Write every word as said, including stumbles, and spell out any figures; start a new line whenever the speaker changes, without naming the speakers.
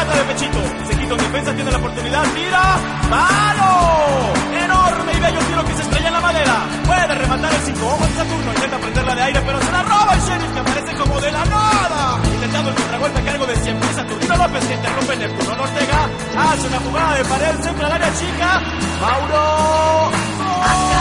remata de pechito. Se quita un defensa, tiene la oportunidad, tira. ¡Palo! Enorme y bello tiro que se estrella en la madera. Puede rematar el cinco. Ojo en Saturno, intenta prenderla de aire, pero se la roba el Sheriff, que aparece como de la nada. Intentando el contragolpe a cargo de siempre Saturnino López, que interrumpe Neptuno Ortega. Hace una jugada de pared, centra al área chica. Mauro. ¡Gol!